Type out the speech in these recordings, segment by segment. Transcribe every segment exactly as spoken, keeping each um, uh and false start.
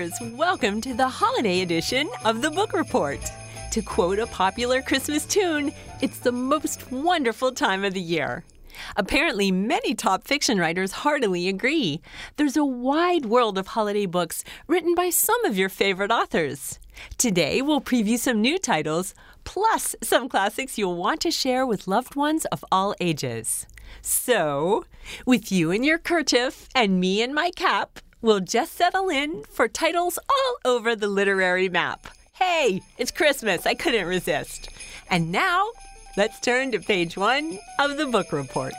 readers, welcome to the holiday edition of the Book Report. To quote a popular Christmas tune, it's the most wonderful time of the year. Apparently, many top fiction writers heartily agree. There's a wide world of holiday books written by some of your favorite authors. Today, we'll preview some new titles, plus some classics you'll want to share with loved ones of all ages. So, with you in your kerchief and me in my cap, we'll just settle in for titles all over the literary map. Hey, it's Christmas. I couldn't resist. And now, let's turn to page one of the Book Report.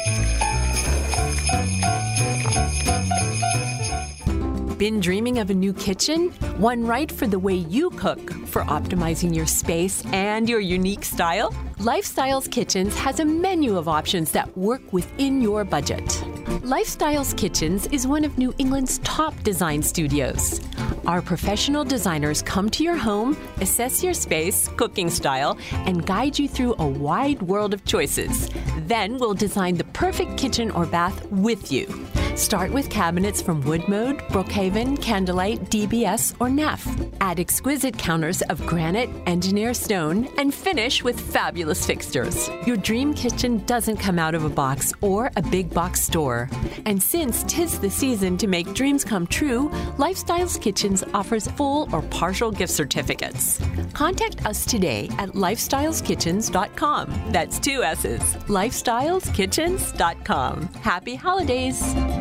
Been dreaming of a new kitchen? One right for the way you cook, for optimizing your space and your unique style? Lifestyles Kitchens has a menu of options that work within your budget. Lifestyles Kitchens is one of New England's top design studios. Our professional designers come to your home, assess your space, cooking style, and guide you through a wide world of choices. Then we'll design the perfect kitchen or bath with you. Start with cabinets from Woodmode, Brookhaven, Candlelight, D B S, or Neff. Add exquisite counters of granite, engineer stone, and finish with fabulous fixtures. Your dream kitchen doesn't come out of a box or a big box store. And since 'tis the season to make dreams come true, Lifestyles Kitchens offers full or partial gift certificates. Contact us today at lifestyles kitchens dot com. That's two S's. lifestyles kitchens dot com. Happy holidays!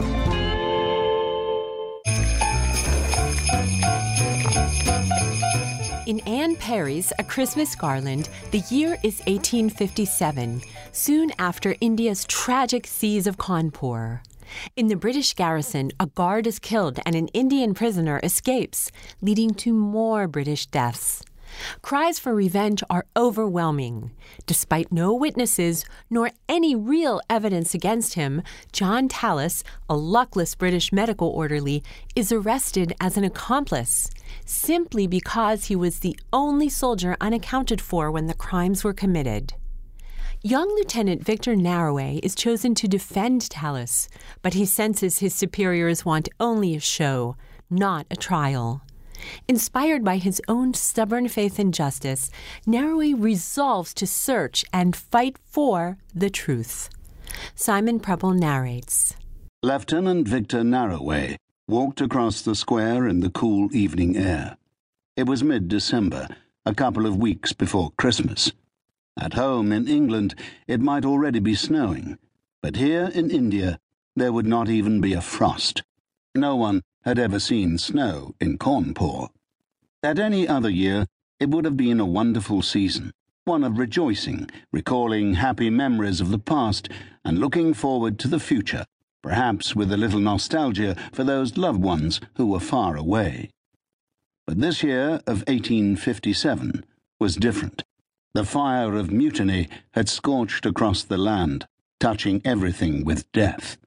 In Anne Perry's A Christmas Garland, the year is eighteen fifty-seven, soon after India's tragic siege of Cawnpur. In the British garrison, a guard is killed and an Indian prisoner escapes, leading to more British deaths. Cries for revenge are overwhelming. Despite no witnesses nor any real evidence against him, John Tallis, a luckless British medical orderly, is arrested as an accomplice, simply because he was the only soldier unaccounted for when the crimes were committed. Young Lieutenant Victor Narroway is chosen to defend Tallis, but he senses his superiors want only a show, not a trial. Inspired by his own stubborn faith in justice, Narroway resolves to search and fight for the truth. Simon Preble narrates. Lieutenant Victor Narroway walked across the square in the cool evening air. It was mid-December, a couple of weeks before Christmas. At home in England, it might already be snowing, but here in India, there would not even be a frost. No one had ever seen snow in Cawnpur. At any other year, it would have been a wonderful season, one of rejoicing, recalling happy memories of the past and looking forward to the future, perhaps with a little nostalgia for those loved ones who were far away. But this year of eighteen fifty-seven was different. The fire of mutiny had scorched across the land, touching everything with death.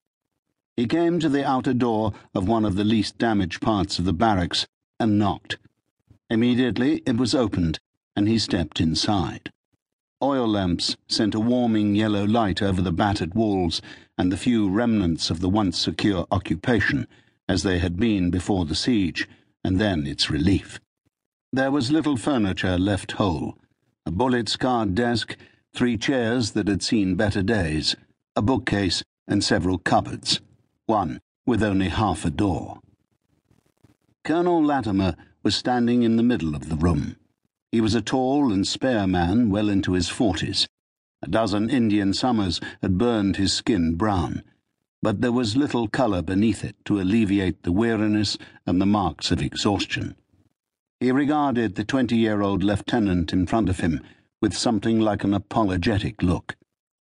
He came to the outer door of one of the least damaged parts of the barracks and knocked. Immediately it was opened, and he stepped inside. Oil lamps sent a warming yellow light over the battered walls and the few remnants of the once secure occupation, as they had been before the siege, and then its relief. There was little furniture left whole, a bullet-scarred desk, three chairs that had seen better days, a bookcase, and several cupboards, one with only half a door. Colonel Latimer was standing in the middle of the room. He was a tall and spare man well into his forties. A dozen Indian summers had burned his skin brown, but there was little colour beneath it to alleviate the weariness and the marks of exhaustion. He regarded the twenty-year-old lieutenant in front of him with something like an apologetic look.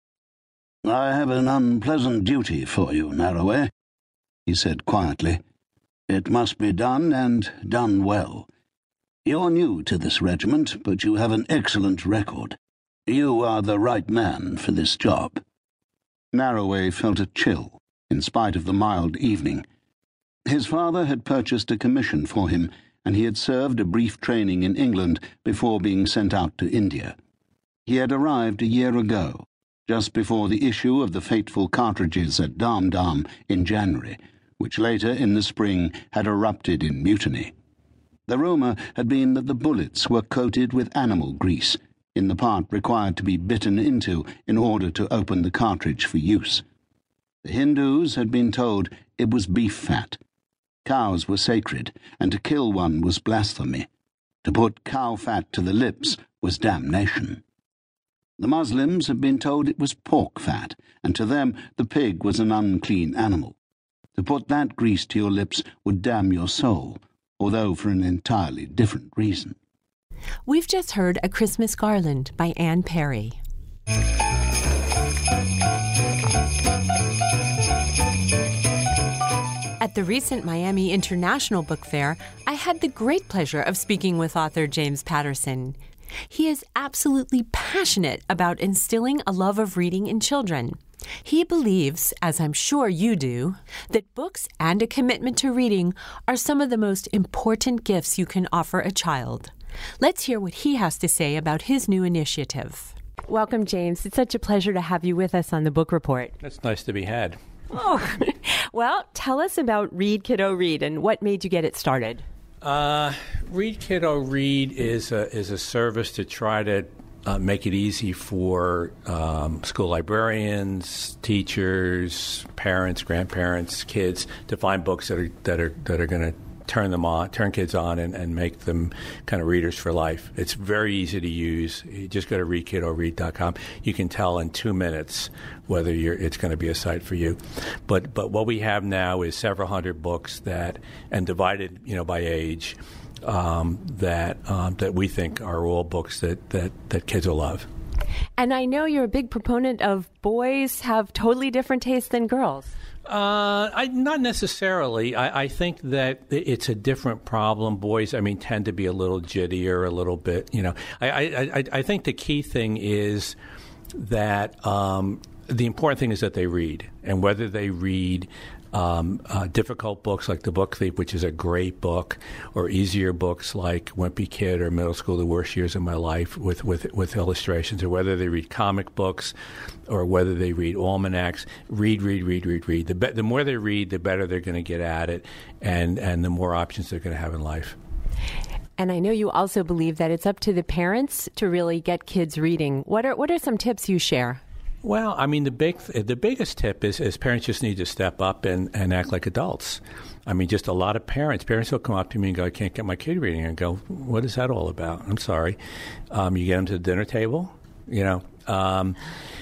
"I have an unpleasant duty for you, Narroway," he said quietly. "It must be done, and done well. You're new to this regiment, but you have an excellent record. You are the right man for this job." Narroway felt a chill, in spite of the mild evening. His father had purchased a commission for him, and he had served a brief training in England before being sent out to India. He had arrived a year ago, just before the issue of the fateful cartridges at Dam Dam in January, which later in the spring had erupted in mutiny. The rumour had been that the bullets were coated with animal grease, in the part required to be bitten into in order to open the cartridge for use. The Hindus had been told it was beef fat. Cows were sacred, and to kill one was blasphemy. To put cow fat to the lips was damnation. The Muslims had been told it was pork fat, and to them the pig was an unclean animal. To put that grease to your lips would damn your soul, although for an entirely different reason. We've just heard A Christmas Garland by Anne Perry. At the recent Miami International Book Fair, I had the great pleasure of speaking with author James Patterson. He is absolutely passionate about instilling a love of reading in children. He believes, as I'm sure you do, that books and a commitment to reading are some of the most important gifts you can offer a child. Let's hear what he has to say about his new initiative. Welcome, James. It's such a pleasure to have you with us on the Book Report. It's nice to be had. Oh, well, tell us about Read Kiddo Read and what made you get it started. Uh, Read Kiddo Read is a, is a service to try to uh, make it easy for um, school librarians, teachers, parents, grandparents, kids to find books that are that are that are going to turn them on, turn kids on, and, and make them kind of readers for life. It's very easy to use. You just go to read kiddo read dot com. You can tell in two minutes whether you're, it's going to be a site for you. But but what we have now is several hundred books that, and divided, you know, by age, um, that um, that we think are all books that, that, that kids will love. And I know you're a big proponent of boys have totally different tastes than girls. Uh, I, not necessarily. I, I think that it's a different problem. Boys, I mean, tend to be a little jittier, a little bit, you know. I, I, I, I think the key thing is that um, the important thing is that they read, and whether they read um, uh, difficult books like The Book Thief, which is a great book, or easier books like Wimpy Kid or Middle School, The Worst Years of My Life with, with, with illustrations, or whether they read comic books or whether they read almanacs, read, read, read, read, read. The, be- the more they read, the better they're going to get at it, and, and the more options they're going to have in life. And I know you also believe that it's up to the parents to really get kids reading. What are what are some tips you share? Well, I mean, the big, the biggest tip is, is parents just need to step up and, and act like adults. I mean, just a lot of parents. Parents will come up to me and go, I can't get my kid reading. And go, what is that all about? I'm sorry. Um, you get them to the dinner table, you know. Um,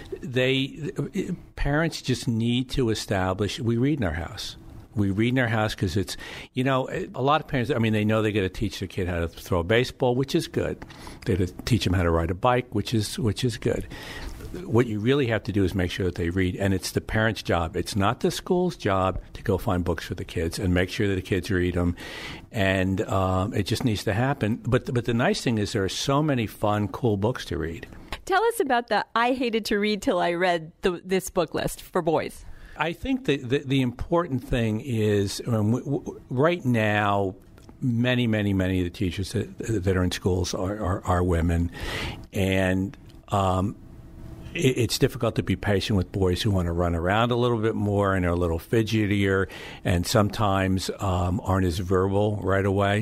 they parents just need to establish, we read in our house. We read in our house because it's, you know, a lot of parents, I mean, they know they got to teach their kid how to throw a baseball, which is good. They got to teach them how to ride a bike, which is which is good. What you really have to do is make sure that they read, and it's the parent's job. It's not the school's job to go find books for the kids and make sure that the kids read them, and um, it just needs to happen. But but the nice thing is there are so many fun, cool books to read. Tell us about the I hated to read till I read the, this book list for boys. I think the, the, the important thing is um, w- w- right now, many, many, many of the teachers that, that are in schools are, are, are women, and um, it, it's difficult to be patient with boys who want to run around a little bit more and are a little fidgetier and sometimes um, aren't as verbal right away.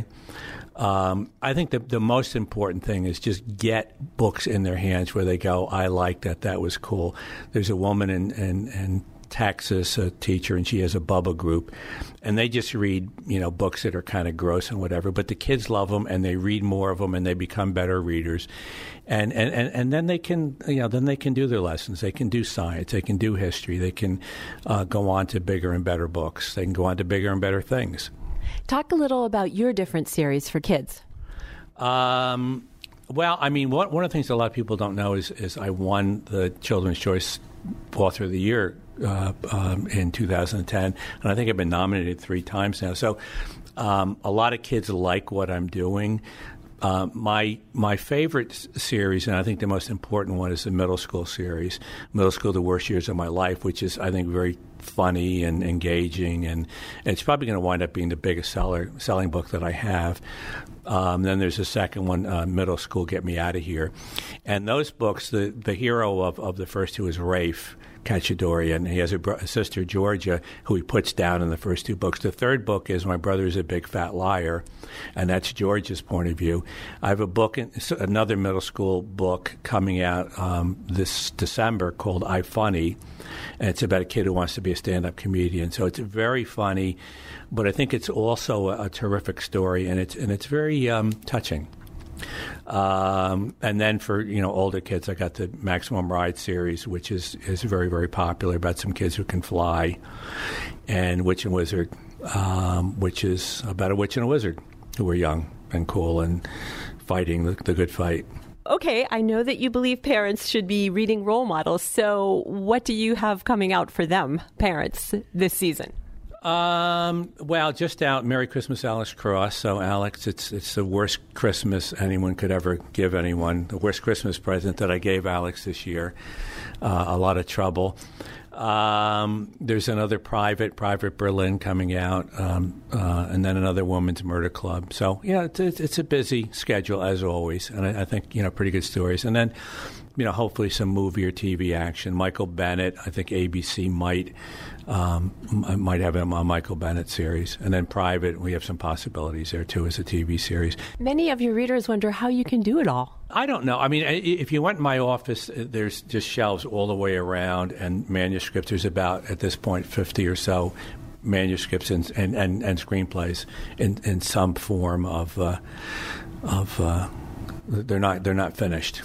Um, I think the, the most important thing is just get books in their hands where they go, I like that, that was cool. There's a woman in, in, in Texas, a teacher, and she has a Bubba group, and they just read, you know, books that are kind of gross and whatever, but the kids love them, and they read more of them, and they become better readers, and and, and, and then they can, you know, then they can do their lessons, they can do science, they can do history, they can uh, go on to bigger and better books, they can go on to bigger and better things. Talk a little about your different series for kids. Um, well, I mean, one, one of the things a lot of people don't know is, is I won the Children's Choice Author of the Year uh, um, in two thousand ten, and I think I've been nominated three times now. So um, a lot of kids like what I'm doing. Uh, my my favorite s- series, and I think the most important one, is the middle school series, Middle School, The Worst Years of My Life, which is, I think, very funny and engaging, and, and it's probably going to wind up being the biggest seller selling book that I have. Um, then there's a second one, uh, Middle School, Get Me Out of Here. And those books, the, the hero of, of the first two is Rafe, Cacciadorian. He has a, bro- a sister, Georgia, who he puts down in the first two books. The third book is My Brother is a Big Fat Liar, and that's Georgia's point of view. I have a book, in, another middle school book coming out um, this December called I Funny, and it's about a kid who wants to be a stand-up comedian. So it's very funny, but I think it's also a, a terrific story, and it's and it's very um, touching. Um, and then for, you know, older kids, I got the Maximum Ride series, which is, is very, very popular, about some kids who can fly, and Witch and Wizard, um, which is about a witch and a wizard who are young and cool and fighting the, the good fight. Okay, I know that you believe parents should be reading role models, so what do you have coming out for them, parents, this season? Um, well, just out, Merry Christmas, Alex Cross. So, Alex, it's it's the worst Christmas anyone could ever give anyone. The worst Christmas present that I gave Alex this year. Uh, a lot of trouble. Um, there's another Private, Private Berlin coming out, um, uh, and then another Woman's Murder Club. So, yeah, it's, it's a busy schedule, as always, and I, I think, you know, pretty good stories. And then, you know, hopefully some movie or T V action. Michael Bennett, I think A B C might um, might have a Michael Bennett series. And then Private, we have some possibilities there, too, as a T V series. Many of your readers wonder how you can do it all. I don't know. I mean, if you went in my office, there's just shelves all the way around and manuscripts. There's about, at this point, fifty or so manuscripts and and, and, and screenplays in, in some form of uh, of uh, they're not they're not finished.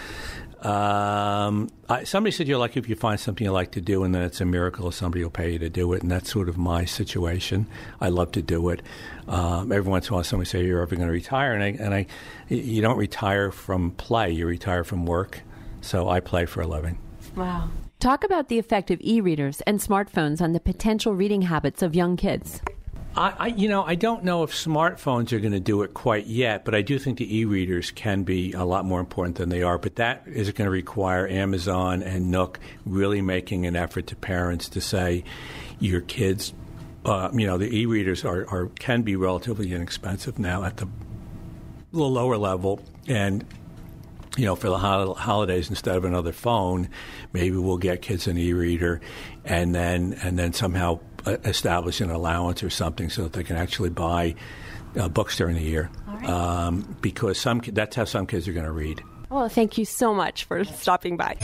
Um, I, somebody said you're lucky if you find something you like to do, and then it's a miracle if somebody will pay you to do it, and that's sort of my situation. I love to do it. Um, every once in a while, somebody say, "You're ever going to retire?" And I, and I, you don't retire from play; you retire from work. So I play for a living. Wow. Talk about the effect of e-readers and smartphones on the potential reading habits of young kids. I, I, you know, I don't know if smartphones are going to do it quite yet, but I do think the e-readers can be a lot more important than they are. But that is going to require Amazon and Nook really making an effort to parents to say, your kids, uh, you know, the e-readers are, are can be relatively inexpensive now at the, the lower level, and you know, for the hol- holidays, instead of another phone, maybe we'll get kids an e-reader, and then and then somehow establish an allowance or something so that they can actually buy uh, books during the year. Right. Um, because some that's how some kids are going to read. Well, thank you so much for stopping by.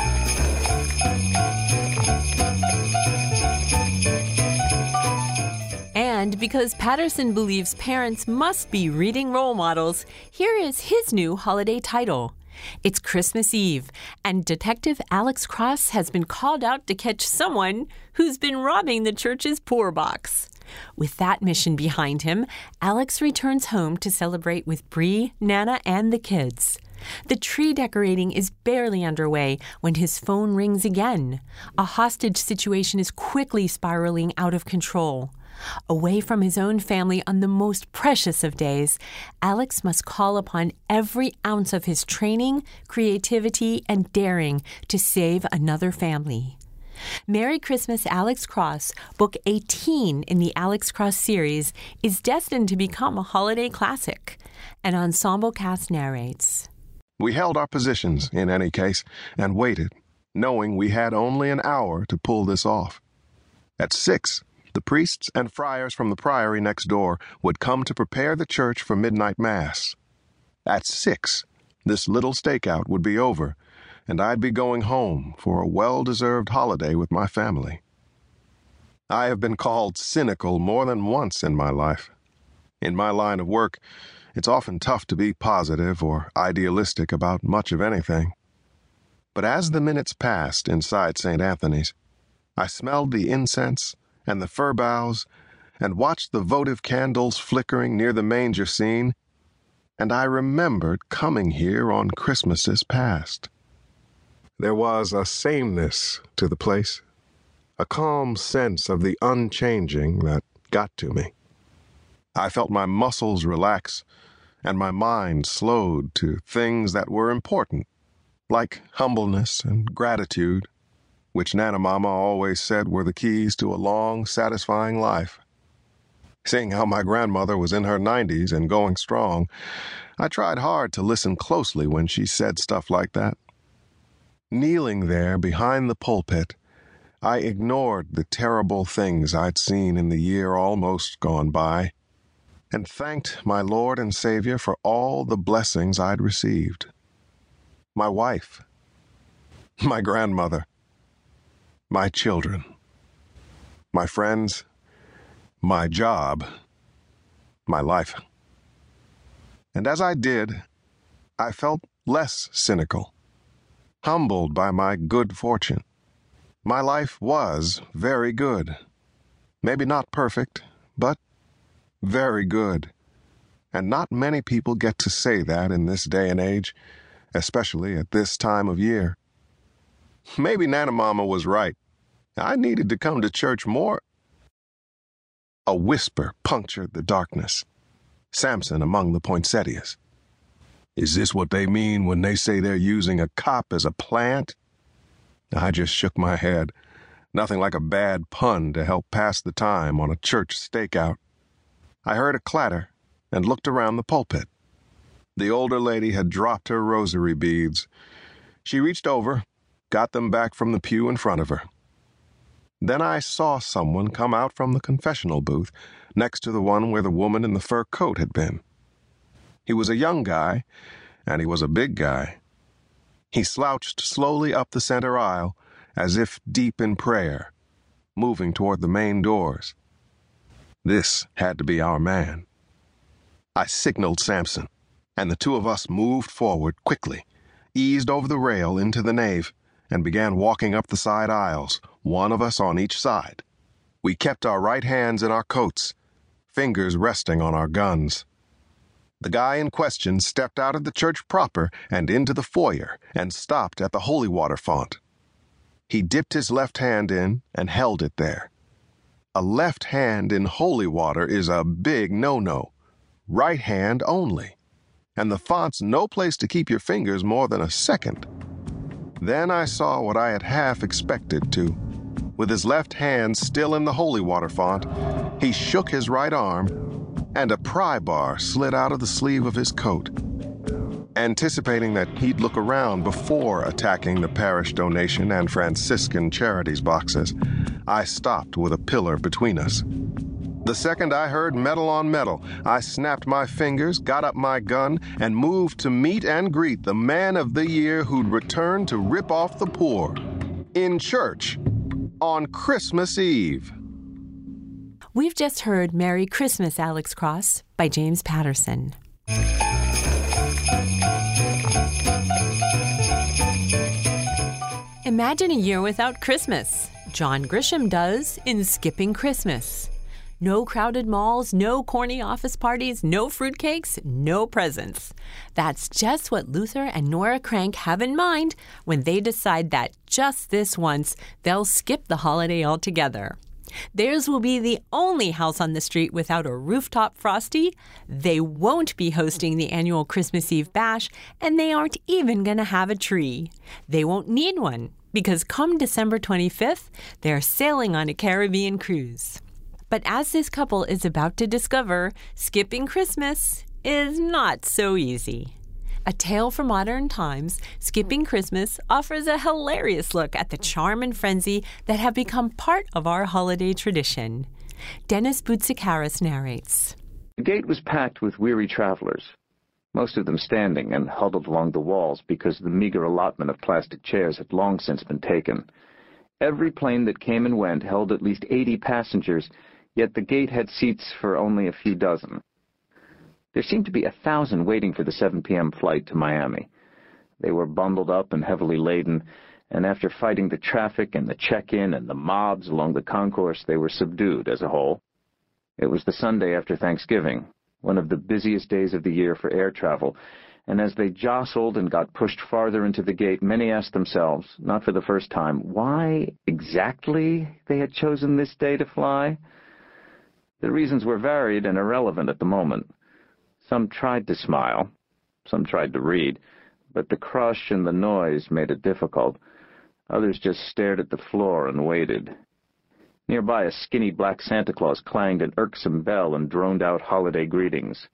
And because Patterson believes parents must be reading role models, here is his new holiday title. It's Christmas Eve, and Detective Alex Cross has been called out to catch someone who's been robbing the church's poor box. With that mission behind him, Alex returns home to celebrate with Bree, Nana, and the kids. The tree decorating is barely underway when his phone rings again. A hostage situation is quickly spiraling out of control. Away from his own family on the most precious of days, Alex must call upon every ounce of his training, creativity, and daring to save another family. Merry Christmas, Alex Cross, book eighteen in the Alex Cross series, is destined to become a holiday classic. An ensemble cast narrates. We held our positions, in any case, and waited, knowing we had only an hour to pull this off. At six, the priests and friars from the priory next door would come to prepare the church for midnight mass. At six, this little stakeout would be over, and I'd be going home for a well-deserved holiday with my family. I have been called cynical more than once in my life. In my line of work, it's often tough to be positive or idealistic about much of anything. But as the minutes passed inside Saint Anthony's, I smelled the incense and the fir boughs, and watched the votive candles flickering near the manger scene, and I remembered coming here on Christmases past. There was a sameness to the place, a calm sense of the unchanging that got to me. I felt my muscles relax, and my mind slowed to things that were important, like humbleness and gratitude, which Nana Mama always said were the keys to a long, satisfying life. Seeing how my grandmother was in her nineties and going strong, I tried hard to listen closely when she said stuff like that. Kneeling there behind the pulpit, I ignored the terrible things I'd seen in the year almost gone by, and thanked my Lord and Savior for all the blessings I'd received. My wife, my grandmother, my children, my friends, my job, my life. And as I did, I felt less cynical, humbled by my good fortune. My life was very good. Maybe not perfect, but very good. And not many people get to say that in this day and age, especially at this time of year. Maybe Nana Mama was right. I needed to come to church more. A whisper punctured the darkness. Samson among the poinsettias. Is this what they mean when they say they're using a cop as a plant? I just shook my head. Nothing like a bad pun to help pass the time on a church stakeout. I heard a clatter and looked around the pulpit. The older lady had dropped her rosary beads. She reached over, got them back from the pew in front of her. Then I saw someone come out from the confessional booth next to the one where the woman in the fur coat had been. He was a young guy, and he was a big guy. He slouched slowly up the center aisle, as if deep in prayer, moving toward the main doors. This had to be our man. I signaled Samson, and the two of us moved forward quickly, eased over the rail into the nave, and began walking up the side aisles, one of us on each side. We kept our right hands in our coats, fingers resting on our guns. The guy in question stepped out of the church proper and into the foyer and stopped at the holy water font. He dipped his left hand in and held it there. A left hand in holy water is a big no-no. Right hand only. And the font's no place to keep your fingers more than a second. Then I saw what I had half expected to. With his left hand still in the holy water font, he shook his right arm, and a pry bar slid out of the sleeve of his coat. Anticipating that he'd look around before attacking the parish donation and Franciscan charities boxes, I stopped with a pillar between us. The second I heard metal on metal, I snapped my fingers, got up my gun, and moved to meet and greet the man of the year who'd returned to rip off the poor. In church. On Christmas Eve. We've just heard Merry Christmas, Alex Cross by James Patterson. Imagine a year without Christmas. John Grisham does in Skipping Christmas. No crowded malls, no corny office parties, no fruitcakes, no presents. That's just what Luther and Nora Crank have in mind when they decide that just this once they'll skip the holiday altogether. Theirs will be the only house on the street without a rooftop frosty. They won't be hosting the annual Christmas Eve bash, and they aren't even going to have a tree. They won't need one because come December twenty-fifth, they're sailing on a Caribbean cruise. But as this couple is about to discover, skipping Christmas is not so easy. A tale for modern times, Skipping Christmas offers a hilarious look at the charm and frenzy that have become part of our holiday tradition. Dennis Boutsikaris narrates. The gate was packed with weary travelers, most of them standing and huddled along the walls because the meager allotment of plastic chairs had long since been taken. Every plane that came and went held at least eighty passengers, yet the gate had seats for only a few dozen. There seemed to be a thousand waiting for the seven p m flight to Miami. They were bundled up and heavily laden, and after fighting the traffic and the check-in and the mobs along the concourse, they were subdued as a whole. It was the Sunday after Thanksgiving, one of the busiest days of the year for air travel, and as they jostled and got pushed farther into the gate, many asked themselves, not for the first time, why exactly they had chosen this day to fly. The reasons were varied and irrelevant at the moment. Some tried to smile, some tried to read, but the crush and the noise made it difficult. Others just stared at the floor and waited. Nearby, a skinny black Santa Claus clanged an irksome bell and droned out holiday greetings.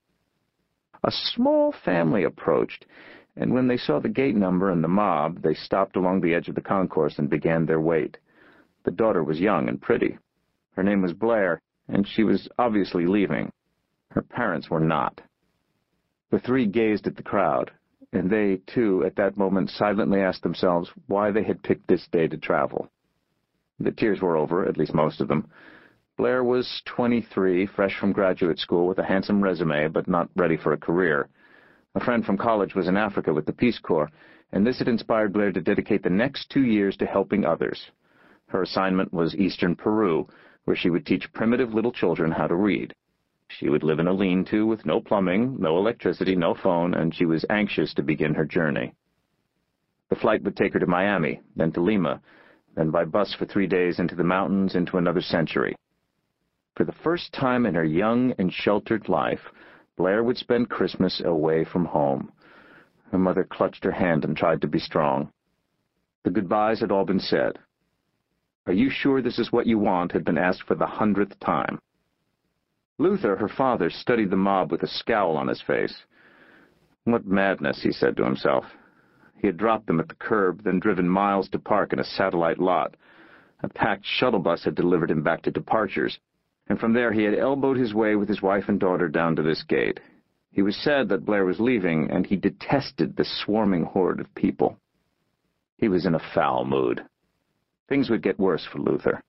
A small family approached, and when they saw the gate number and the mob, they stopped along the edge of the concourse and began their wait. The daughter was young and pretty. Her name was Blair, and she was obviously leaving. Her parents were not. The three gazed at the crowd, and they, too, at that moment silently asked themselves why they had picked this day to travel. The tears were over, at least most of them. Blair was twenty-three, fresh from graduate school with a handsome resume, but not ready for a career. A friend from college was in Africa with the Peace Corps, and this had inspired Blair to dedicate the next two years to helping others. Her assignment was eastern Peru, where she would teach primitive little children how to read. She would live in a lean-to with no plumbing, no electricity, no phone, and she was anxious to begin her journey. The flight would take her to Miami, then to Lima, then by bus for three days into the mountains, into another century. For the first time in her young and sheltered life, Blair would spend Christmas away from home. Her mother clutched her hand and tried to be strong. The goodbyes had all been said. "Are you sure this is what you want?" had been asked for the hundredth time. Luther, her father, studied the mob with a scowl on his face. What madness, he said to himself. He had dropped them at the curb, then driven miles to park in a satellite lot. A packed shuttle bus had delivered him back to Departures, and from there he had elbowed his way with his wife and daughter down to this gate. He was sad that Blair was leaving, and he detested the swarming horde of people. He was in a foul mood. Things would get worse for Luther.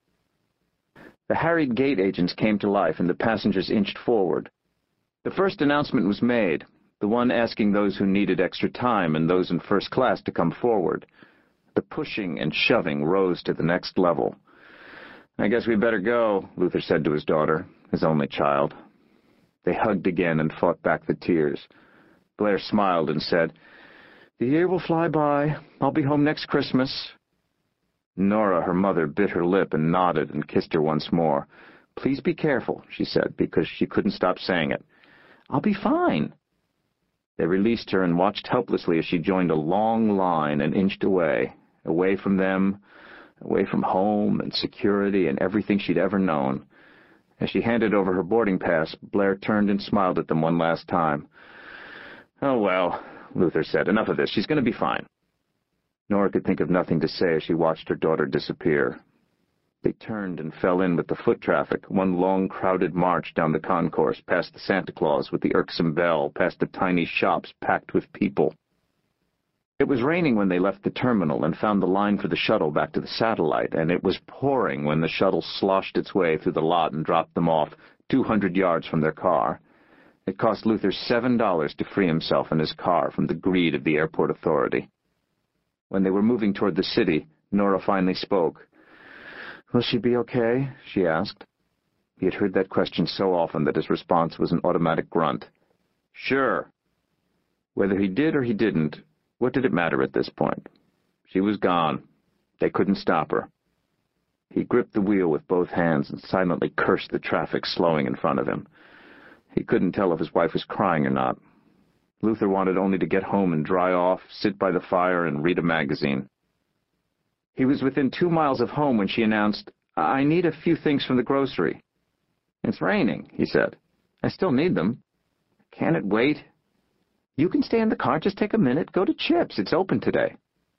The harried gate agents came to life, and the passengers inched forward. The first announcement was made, the one asking those who needed extra time and those in first class to come forward. The pushing and shoving rose to the next level. "I guess we better go," Luther said to his daughter, his only child. They hugged again and fought back the tears. Blair smiled and said, "The year will fly by. I'll be home next Christmas." Nora, her mother, bit her lip and nodded and kissed her once more. "Please be careful," she said, because she couldn't stop saying it. "I'll be fine." They released her and watched helplessly as she joined a long line and inched away, away from them, away from home and security and everything she'd ever known. As she handed over her boarding pass, Blair turned and smiled at them one last time. "Oh, well," Luther said, "enough of this. She's going to be fine." Nora could think of nothing to say as she watched her daughter disappear. They turned and fell in with the foot traffic, one long crowded march down the concourse, past the Santa Claus with the irksome bell, past the tiny shops packed with people. It was raining when they left the terminal and found the line for the shuttle back to the satellite, and it was pouring when the shuttle sloshed its way through the lot and dropped them off two hundred yards from their car. It cost Luther seven dollars to free himself and his car from the greed of the airport authority. When they were moving toward the city, Nora finally spoke. "Will she be okay?" she asked. He had heard that question so often that his response was an automatic grunt. "Sure." Whether he did or he didn't, what did it matter at this point? She was gone. They couldn't stop her. He gripped the wheel with both hands and silently cursed the traffic slowing in front of him. He couldn't tell if his wife was crying or not. Luther wanted only to get home and dry off, sit by the fire, and read a magazine. He was within two miles of home when she announced, "I need a few things from the grocery." "It's raining," he said. "I still need them." "Can it wait?" "You can stay in the car. Just take a minute. Go to Chips. It's open today."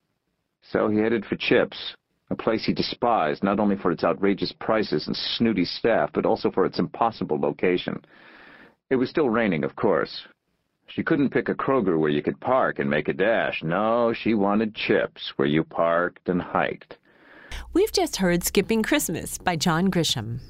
So he headed for Chips, a place he despised, not only for its outrageous prices and snooty staff, but also for its impossible location. It was still raining, of course. She couldn't pick a Kroger where you could park and make a dash. No, she wanted Chips, where you parked and hiked. We've just heard Skipping Christmas by John Grisham.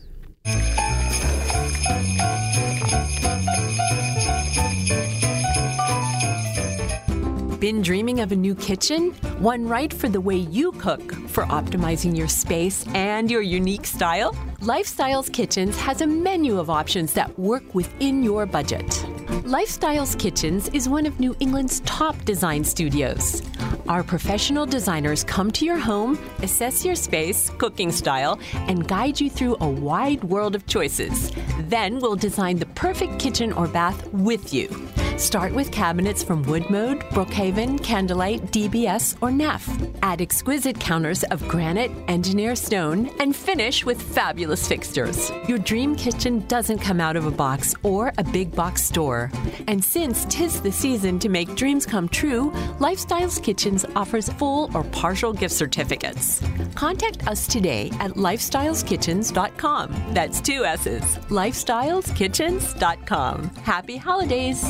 Been dreaming of a new kitchen? One right for the way you cook, for optimizing your space and your unique style? Lifestyles Kitchens has a menu of options that work within your budget. Lifestyles Kitchens is one of New England's top design studios. Our professional designers come to your home, assess your space, cooking style, and guide you through a wide world of choices. Then we'll design the perfect kitchen or bath with you. Start with cabinets from Woodmode, Brookhaven, Candlelight, D B S, or Neff. Add exquisite counters of granite, engineer stone, and finish with fabulous fixtures. Your dream kitchen doesn't come out of a box or a big box store. And since 'tis the season to make dreams come true, Lifestyles Kitchens offers full or partial gift certificates. Contact us today at lifestyles kitchens dot com. That's two S's. lifestyles kitchens dot com. Happy holidays!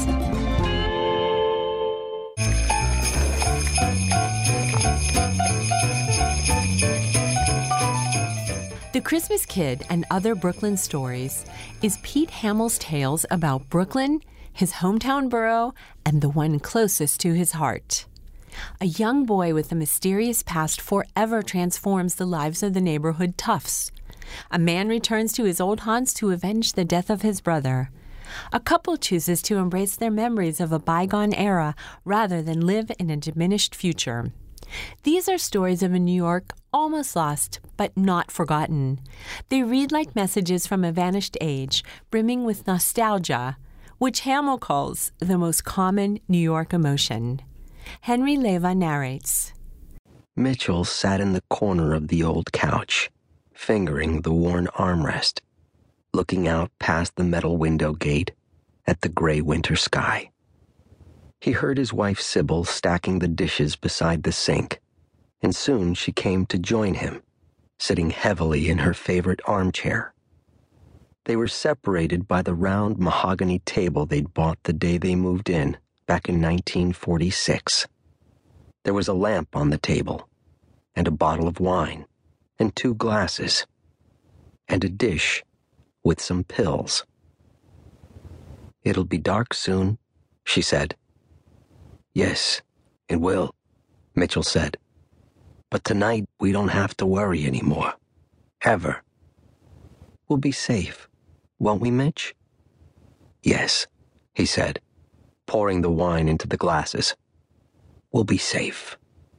The Christmas Kid and Other Brooklyn Stories is Pete Hamill's tales about Brooklyn, his hometown borough, and the one closest to his heart. A young boy with a mysterious past forever transforms the lives of the neighborhood toughs. A man returns to his old haunts to avenge the death of his brother. A couple chooses to embrace their memories of a bygone era rather than live in a diminished future. These are stories of a New York almost lost, but not forgotten. They read like messages from a vanished age, brimming with nostalgia, which Hamill calls the most common New York emotion. Henry Leva narrates. Mitchell sat in the corner of the old couch, fingering the worn armrest, looking out past the metal window gate at the gray winter sky. He heard his wife Sybil stacking the dishes beside the sink, and soon she came to join him, sitting heavily in her favorite armchair. They were separated by the round mahogany table they'd bought the day they moved in, back in nineteen forty-six. There was a lamp on the table, and a bottle of wine, and two glasses, and a dish with some pills. "It'll be dark soon," she said. "Yes, it will," Mitchell said. "But tonight we don't have to worry anymore. Ever. We'll be safe, won't we, Mitch?" "Yes," he said, pouring the wine into the glasses. "We'll be safe."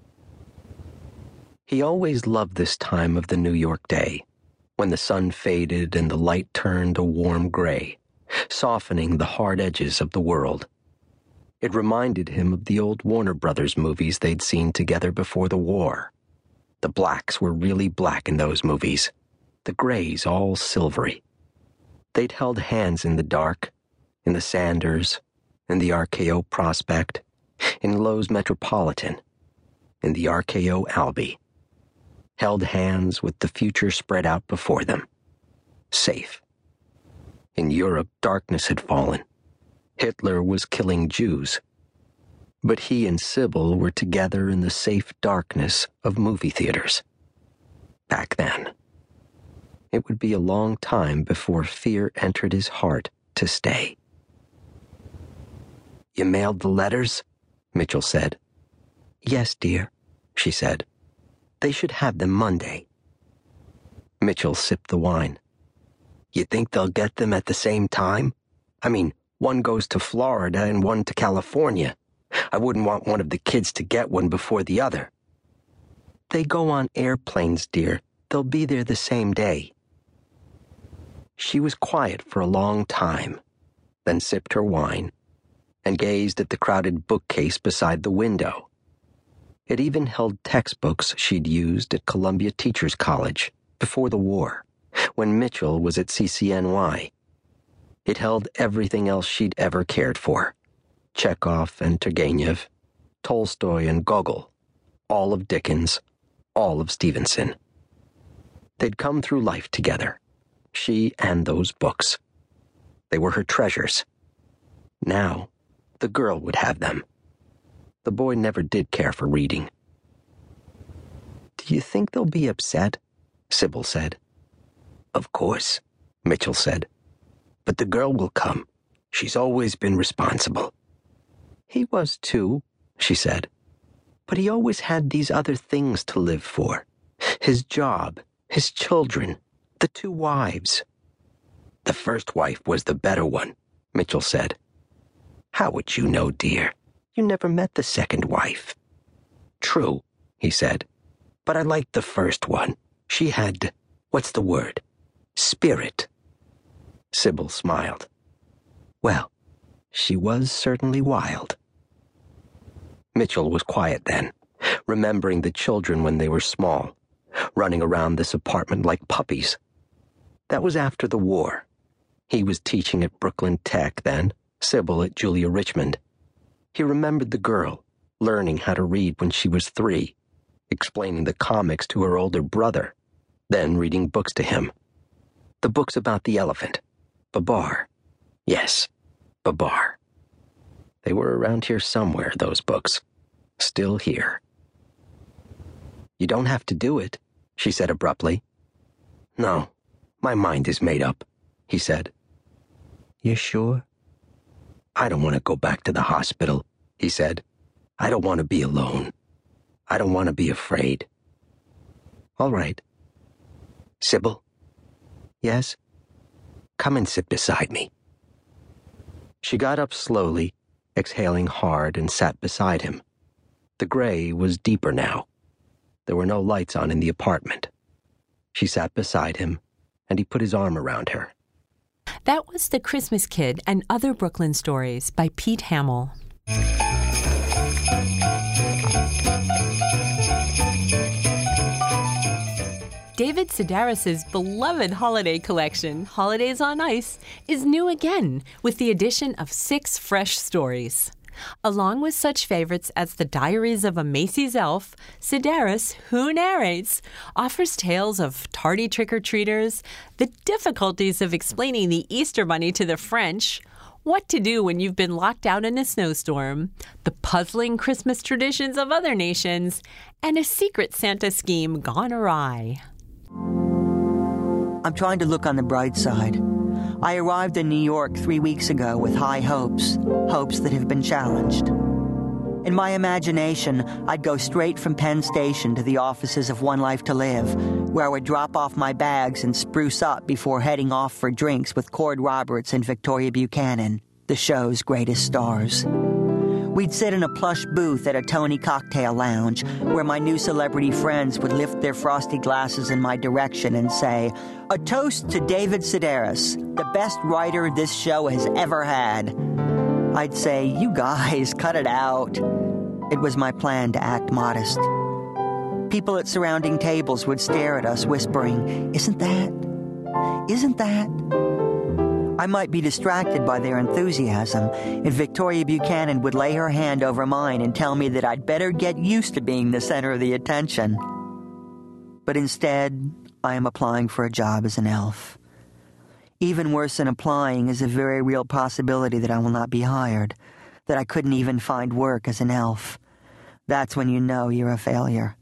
He always loved this time of the New York day, when the sun faded and the light turned a warm gray, softening the hard edges of the world. It reminded him of the old Warner Brothers movies they'd seen together before the war. The blacks were really black in those movies, the grays all silvery. They'd held hands in the dark, in the Sanders, in the R K O Prospect, in Lowe's Metropolitan, in the R K O Albee. Held hands with the future spread out before them. Safe. In Europe, darkness had fallen. Hitler was killing Jews. But he and Sybil were together in the safe darkness of movie theaters. Back then. It would be a long time before fear entered his heart to stay. "You mailed the letters?" Mitchell said. "Yes, dear," she said. "They should have them Monday." Mitchell sipped the wine. "You think they'll get them at the same time? I mean, one goes to Florida and one to California. I wouldn't want one of the kids to get one before the other." "They go on airplanes, dear. They'll be there the same day." She was quiet for a long time, then sipped her wine and gazed at the crowded bookcase beside the window. It even held textbooks she'd used at Columbia Teachers College before the war, when Mitchell was at C C N Y. It held everything else she'd ever cared for. Chekhov and Turgenev, Tolstoy and Gogol, all of Dickens, all of Stevenson. They'd come through life together, she and those books. They were her treasures. Now, the girl would have them. The boy never did care for reading. "Do you think they'll be upset?" Sybil said. "Of course," Mitchell said. "But the girl will come. She's always been responsible." "He was too," she said. "But he always had these other things to live for. His job, his children, the two wives." "The first wife was the better one," Mitchell said. "How would you know, dear? You never met the second wife." "True," he said. "But I liked the first one. She had, what's the word? Spirit." Sybil smiled. "Well, She was certainly wild. Mitchell was quiet then, remembering the children when they were small, running around this apartment like puppies. That was after the war. He was teaching at Brooklyn Tech then, Sybil at Julia Richmond. He remembered the girl, learning how to read when she was three, explaining the comics to her older brother, then reading books to him. The books about the elephant, Babar. Yes, Babar. They were around here somewhere, those books. Still here. You don't have to do it, she said abruptly. No, my mind is made up, he said. You sure? I don't want to go back to the hospital, he said. I don't want to be alone. I don't want to be afraid. All right. Sybil? Yes? Come and sit beside me. She got up slowly, exhaling hard, and sat beside him. The gray was deeper now. There were no lights on in the apartment. She sat beside him, and he put his arm around her. That was The Christmas Kid and Other Brooklyn Stories by Pete Hamill. David Sedaris' beloved holiday collection, Holidays on Ice, is new again with the addition of six fresh stories. Along with such favorites as The Diaries of a Macy's Elf, Sedaris, who narrates, offers tales of tardy trick-or-treaters, the difficulties of explaining the Easter Bunny to the French, what to do when you've been locked out in a snowstorm, the puzzling Christmas traditions of other nations, and a secret Santa scheme gone awry. I'm trying to look on the bright side. I arrived in New York three weeks ago with high hopes, hopes that have been challenged. In my imagination, I'd go straight from Penn Station to the offices of One Life to Live, where I would drop off my bags and spruce up before heading off for drinks with Cord Roberts and Victoria Buchanan, the show's greatest stars. We'd sit in a plush booth at a Tony cocktail lounge where my new celebrity friends would lift their frosty glasses in my direction and say, "A toast to David Sedaris, the best writer this show has ever had." I'd say, "You guys, cut it out." It was my plan to act modest. People at surrounding tables would stare at us, whispering, "Isn't that? Isn't that?" I might be distracted by their enthusiasm, and Victoria Buchanan would lay her hand over mine and tell me that I'd better get used to being the center of the attention. But instead, I am applying for a job as an elf. Even worse than applying is a very real possibility that I will not be hired, that I couldn't even find work as an elf. That's when you know you're a failure.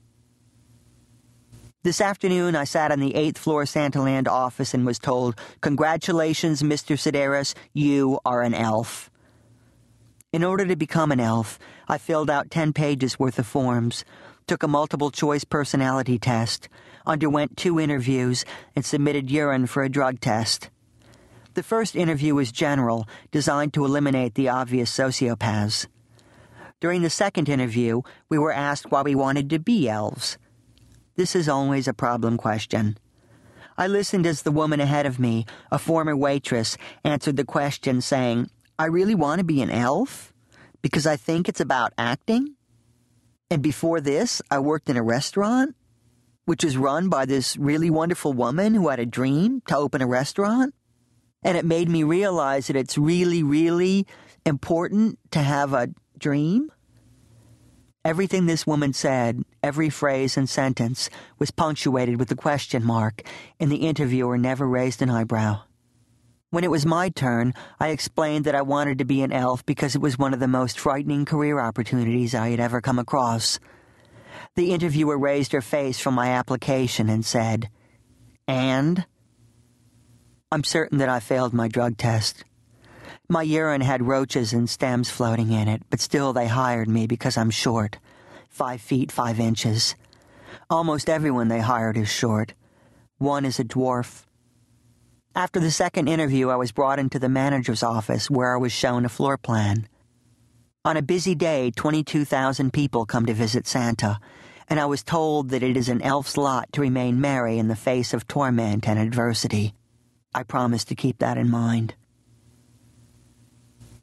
This afternoon, I sat on the eighth floor Santaland office and was told, "Congratulations, Mister Sedaris, you are an elf." In order to become an elf, I filled out ten pages worth of forms, took a multiple-choice personality test, underwent two interviews, and submitted urine for a drug test. The first interview was general, designed to eliminate the obvious sociopaths. During the second interview, we were asked why we wanted to be elves. This is always a problem question. I listened as the woman ahead of me, a former waitress, answered the question saying, "I really want to be an elf because I think it's about acting. And before this, I worked in a restaurant, which was run by this really wonderful woman who had a dream to open a restaurant. And it made me realize that it's really, really important to have a dream." Everything this woman said, every phrase and sentence, was punctuated with a question mark, and the interviewer never raised an eyebrow. When it was my turn, I explained that I wanted to be an elf because it was one of the most frightening career opportunities I had ever come across. The interviewer raised her face from my application and said, "And?" I'm certain that I failed my drug test. My urine had roaches and stems floating in it, but still they hired me because I'm short. Five feet, five inches. Almost everyone they hired is short. One is a dwarf. After the second interview, I was brought into the manager's office where I was shown a floor plan. On a busy day, twenty-two thousand people come to visit Santa, and I was told that it is an elf's lot to remain merry in the face of torment and adversity. I promised to keep that in mind.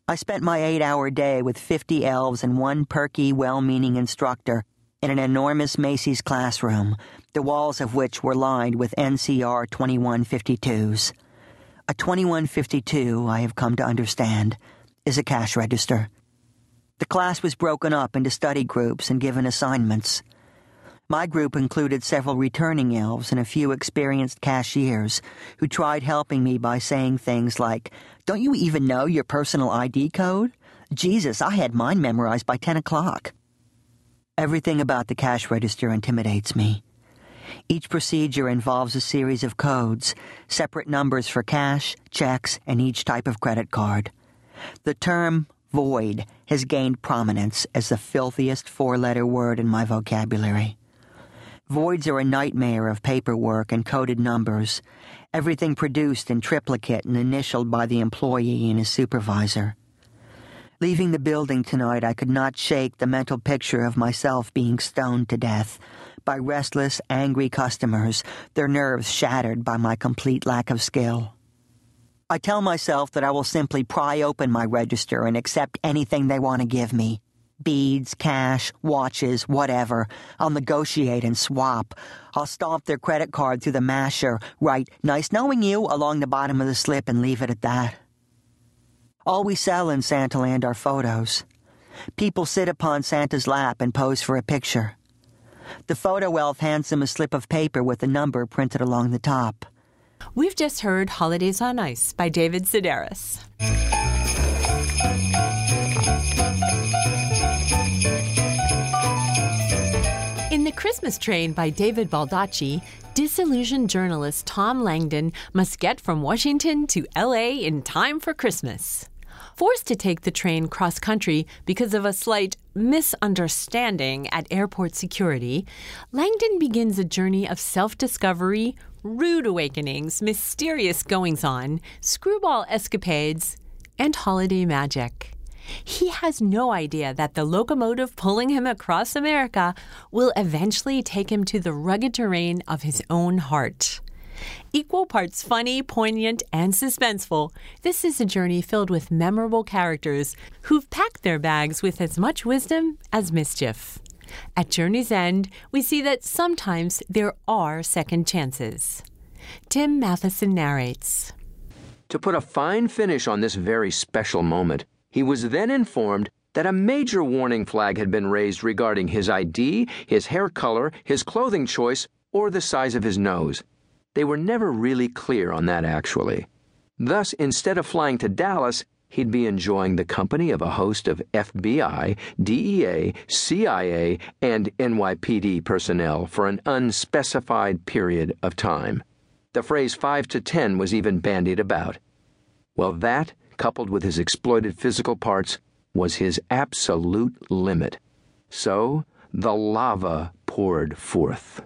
I spent my eight-hour day with fifty elves and one perky, well-meaning instructor in an enormous Macy's classroom, the walls of which were lined with N C R twenty-one fifty-twos. A twenty-one fifty-two, I have come to understand, is a cash register. The class was broken up into study groups and given assignments. My group included several returning elves and a few experienced cashiers who tried helping me by saying things like, "Don't you even know your personal I D code? Jesus, I had mine memorized by ten o'clock. Everything about the cash register intimidates me. Each procedure involves a series of codes, separate numbers for cash, checks, and each type of credit card. The term void has gained prominence as the filthiest four-letter word in my vocabulary. Voids are a nightmare of paperwork and coded numbers, everything produced in triplicate and initialed by the employee and his supervisor. Leaving the building tonight, I could not shake the mental picture of myself being stoned to death by restless, angry customers, their nerves shattered by my complete lack of skill. I tell myself that I will simply pry open my register and accept anything they want to give me. Beads, cash, watches, whatever. I'll negotiate and swap. I'll stomp their credit card through the masher, write, "Nice knowing you," along the bottom of the slip and leave it at that. All we sell in Santaland are photos. People sit upon Santa's lap and pose for a picture. The photo elf hands him a slip of paper with a number printed along the top. We've just heard Holidays on Ice by David Sedaris. In The Christmas Train by David Baldacci, disillusioned journalist Tom Langdon must get from Washington to L A in time for Christmas. Forced to take the train cross-country because of a slight misunderstanding at airport security, Langdon begins a journey of self-discovery, rude awakenings, mysterious goings-on, screwball escapades, and holiday magic. He has no idea that the locomotive pulling him across America will eventually take him to the rugged terrain of his own heart. Equal parts funny, poignant, and suspenseful, this is a journey filled with memorable characters who've packed their bags with as much wisdom as mischief. At Journey's End, we see that sometimes there are second chances. Tim Matheson narrates. To put a fine finish on this very special moment, he was then informed that a major warning flag had been raised regarding his I D, his hair color, his clothing choice, or the size of his nose. They were never really clear on that, actually. Thus, instead of flying to Dallas, he'd be enjoying the company of a host of F B I, D E A, C I A, and N Y P D personnel for an unspecified period of time. The phrase five to ten was even bandied about. Well, that, coupled with his exploited physical parts, was his absolute limit. So, the lava poured forth.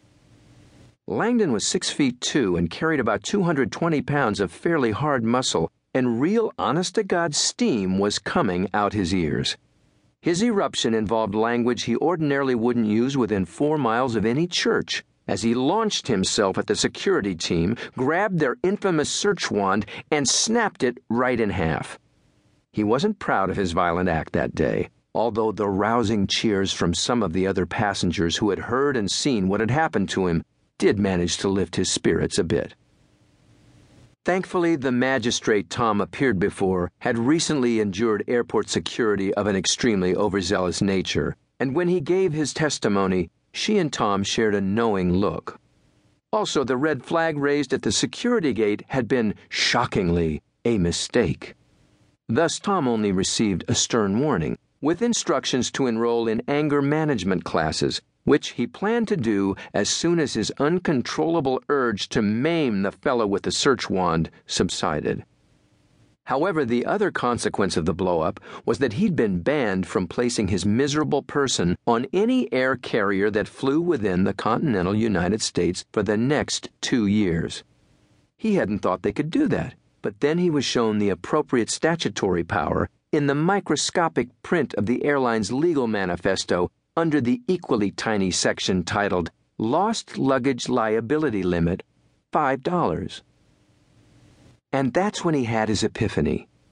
Langdon was six feet two and carried about two hundred twenty pounds of fairly hard muscle, and real honest-to-God steam was coming out his ears. His eruption involved language he ordinarily wouldn't use within four miles of any church, as he launched himself at the security team, grabbed their infamous search wand, and snapped it right in half. He wasn't proud of his violent act that day, although the rousing cheers from some of the other passengers who had heard and seen what had happened to him did manage to lift his spirits a bit. Thankfully, the magistrate Tom appeared before had recently endured airport security of an extremely overzealous nature, and when he gave his testimony, she and Tom shared a knowing look. Also, the red flag raised at the security gate had been, shockingly, a mistake. Thus, Tom only received a stern warning, with instructions to enroll in anger management classes, which he planned to do as soon as his uncontrollable urge to maim the fellow with the search wand subsided. However, the other consequence of the blow-up was that he'd been banned from placing his miserable person on any air carrier that flew within the continental United States for the next two years. He hadn't thought they could do that, but then he was shown the appropriate statutory power in the microscopic print of the airline's legal manifesto under the equally tiny section titled Lost Luggage Liability Limit, five dollars. And that's when he had his epiphany.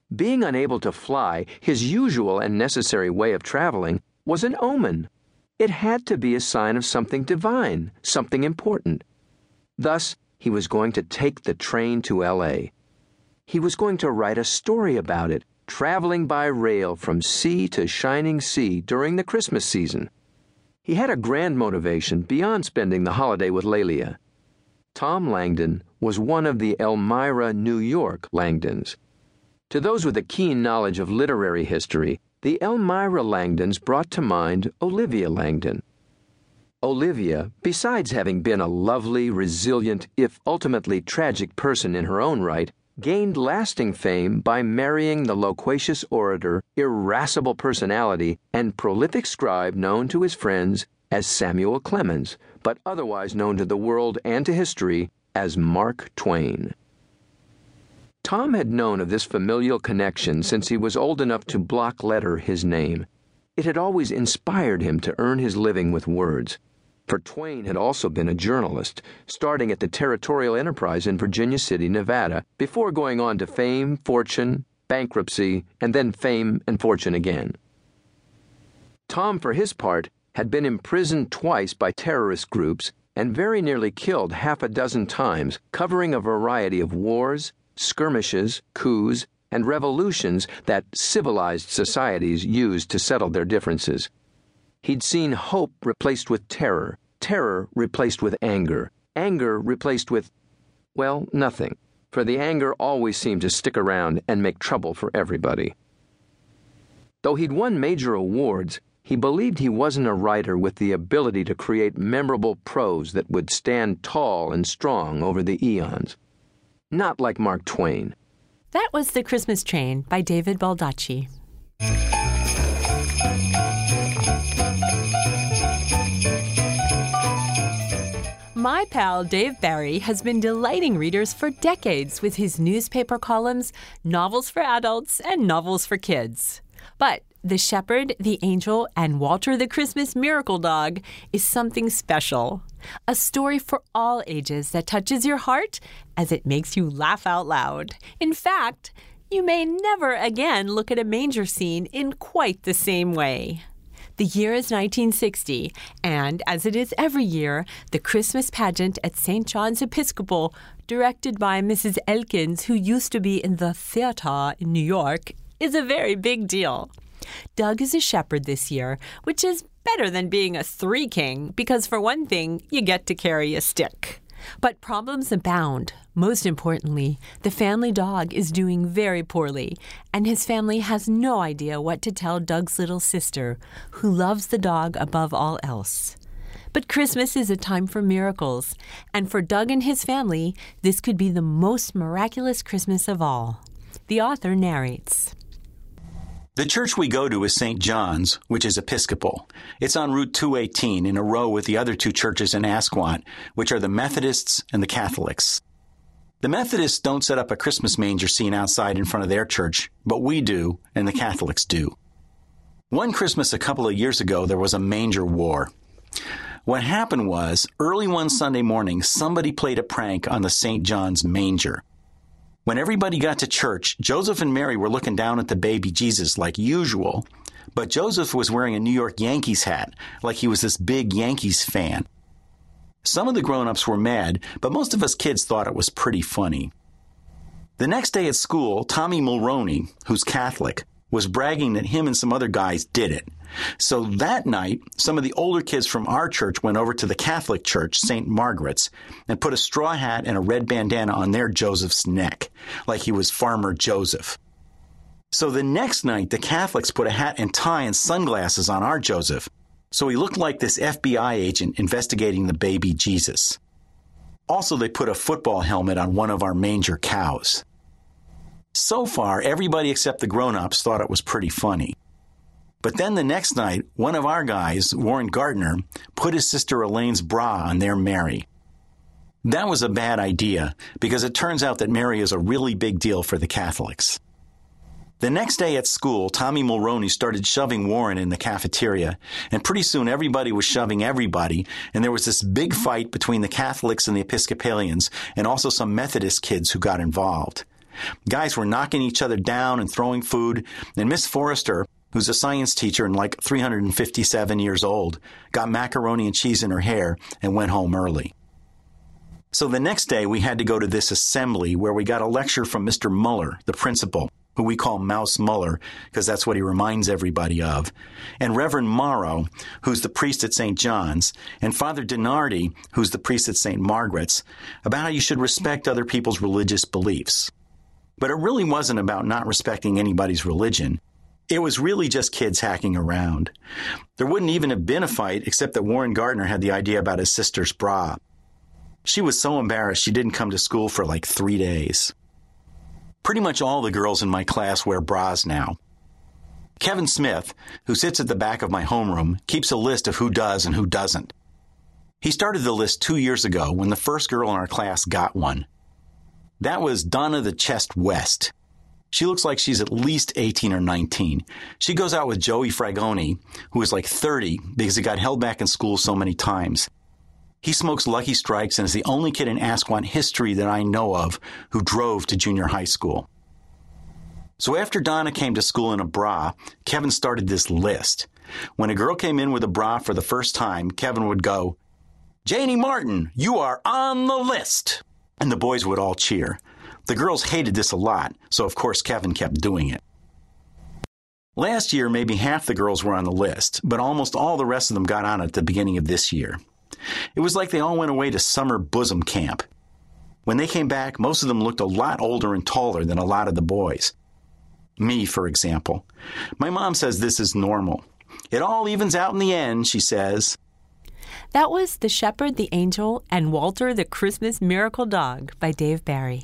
Being unable to fly, his usual and necessary way of traveling, was an omen. It had to be a sign of something divine, something important. Thus, he was going to take the train to L A. He was going to write a story about it, traveling by rail from sea to shining sea during the Christmas season. He had a grand motivation beyond spending the holiday with Lelia. Tom Langdon was one of the Elmira, New York Langdons. To those with a keen knowledge of literary history, the Elmira Langdons brought to mind Olivia Langdon. Olivia, besides having been a lovely, resilient, if ultimately tragic person in her own right, gained lasting fame by marrying the loquacious orator, irascible personality, and prolific scribe known to his friends as Samuel Clemens, but otherwise known to the world and to history as Mark Twain. Tom had known of this familial connection since he was old enough to block letter his name. It had always inspired him to earn his living with words. For Twain had also been a journalist, starting at the Territorial Enterprise in Virginia City, Nevada, before going on to fame, fortune, bankruptcy, and then fame and fortune again. Tom, for his part, had been imprisoned twice by terrorist groups and very nearly killed half a dozen times, covering a variety of wars, skirmishes, coups, and revolutions that civilized societies used to settle their differences. He'd seen hope replaced with terror, terror replaced with anger, anger replaced with, well, nothing, for the anger always seemed to stick around and make trouble for everybody. Though he'd won major awards, he believed he wasn't a writer with the ability to create memorable prose that would stand tall and strong over the eons. Not like Mark Twain. That was The Christmas Train by David Baldacci. My pal Dave Barry has been delighting readers for decades with his newspaper columns, novels for adults, and novels for kids. But The Shepherd, the Angel, and Walter the Christmas Miracle Dog is something special. A story for all ages that touches your heart as it makes you laugh out loud. In fact, you may never again look at a manger scene in quite the same way. The year is nineteen sixty, and as it is every year, the Christmas pageant at Saint John's Episcopal, directed by Missus Elkins, who used to be in the theater in New York, is a very big deal. Doug is a shepherd this year, which is better than being a three king, because for one thing, you get to carry a stick. But problems abound. Most importantly, the family dog is doing very poorly, and his family has no idea what to tell Doug's little sister, who loves the dog above all else. But Christmas is a time for miracles, and for Doug and his family, this could be the most miraculous Christmas of all. The author narrates. The church we go to is Saint John's, which is Episcopal. It's on Route two eighteen in a row with the other two churches in Asquat, which are the Methodists and the Catholics. The Methodists don't set up a Christmas manger scene outside in front of their church, but we do, and the Catholics do. One Christmas a couple of years ago, there was a manger war. What happened was, early one Sunday morning, somebody played a prank on the Saint John's manger. When everybody got to church, Joseph and Mary were looking down at the baby Jesus like usual, but Joseph was wearing a New York Yankees hat, like he was this big Yankees fan. Some of the grown-ups were mad, but most of us kids thought it was pretty funny. The next day at school, Tommy Mulroney, who's Catholic, was bragging that him and some other guys did it. So that night, some of the older kids from our church went over to the Catholic church, Saint Margaret's, and put a straw hat and a red bandana on their Joseph's neck, like he was Farmer Joseph. So the next night, the Catholics put a hat and tie and sunglasses on our Joseph, so he looked like this F B I agent investigating the baby Jesus. Also, they put a football helmet on one of our manger cows. So far, everybody except the grown-ups thought it was pretty funny. But then the next night, one of our guys, Warren Gardner, put his sister Elaine's bra on their Mary. That was a bad idea, because it turns out that Mary is a really big deal for the Catholics. The next day at school, Tommy Mulroney started shoving Warren in the cafeteria, and pretty soon everybody was shoving everybody, and there was this big fight between the Catholics and the Episcopalians, and also some Methodist kids who got involved. Guys were knocking each other down and throwing food, and Miss Forrester, who's a science teacher and like three hundred fifty-seven years old, got macaroni and cheese in her hair and went home early. So the next day we had to go to this assembly where we got a lecture from Mister Muller, the principal, who we call Mouse Muller because that's what he reminds everybody of, and Reverend Morrow, who's the priest at Saint John's, and Father Dinardi, who's the priest at Saint Margaret's, about how you should respect other people's religious beliefs. But it really wasn't about not respecting anybody's religion. It was really just kids hacking around. There wouldn't even have been a fight except that Warren Gardner had the idea about his sister's bra. She was so embarrassed she didn't come to school for like three days. Pretty much all the girls in my class wear bras now. Kevin Smith, who sits at the back of my homeroom, keeps a list of who does and who doesn't. He started the list two years ago when the first girl in our class got one. That was Donna the Chest West. She looks like she's at least eighteen or nineteen. She goes out with Joey Fragoni, who is like thirty because he got held back in school so many times. He smokes Lucky Strikes and is the only kid in Asquith history that I know of who drove to junior high school. So after Donna came to school in a bra, Kevin started this list. When a girl came in with a bra for the first time, Kevin would go, "Janie Martin, you are on the list!" And the boys would all cheer. The girls hated this a lot, so of course Kevin kept doing it. Last year, maybe half the girls were on the list, but almost all the rest of them got on it at the beginning of this year. It was like they all went away to summer bosom camp. When they came back, most of them looked a lot older and taller than a lot of the boys. Me, for example. My mom says this is normal. It all evens out in the end, she says. That was The Shepherd, the Angel, and Walter the Christmas Miracle Dog by Dave Barry.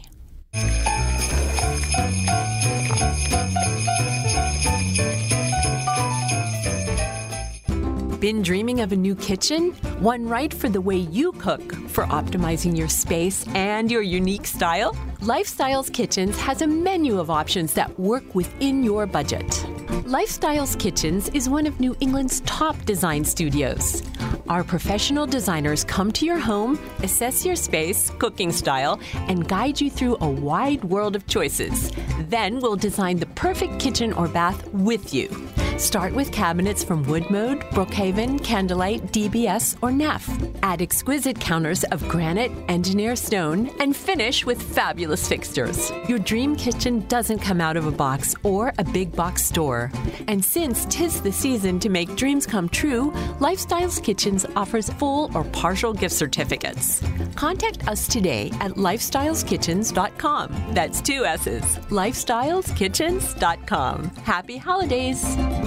Been dreaming of a new kitchen? One right for the way you cook, for optimizing your space and your unique style? Lifestyles Kitchens has a menu of options that work within your budget. Lifestyles Kitchens is one of New England's top design studios. Our professional designers come to your home, assess your space, cooking style, and guide you through a wide world of choices. Then we'll design the perfect kitchen or bath with you. Start with cabinets from Woodmode, Brookhaven, Candlelight, D B S, or Neff. Add exquisite counters of granite, engineer stone, and finish with fabulous fixtures. Your dream kitchen doesn't come out of a box or a big box store. And since 'tis the season to make dreams come true, Lifestyles Kitchens offers full or partial gift certificates. Contact us today at lifestyles kitchens dot com. That's two S's. lifestyles kitchens dot com. Happy holidays!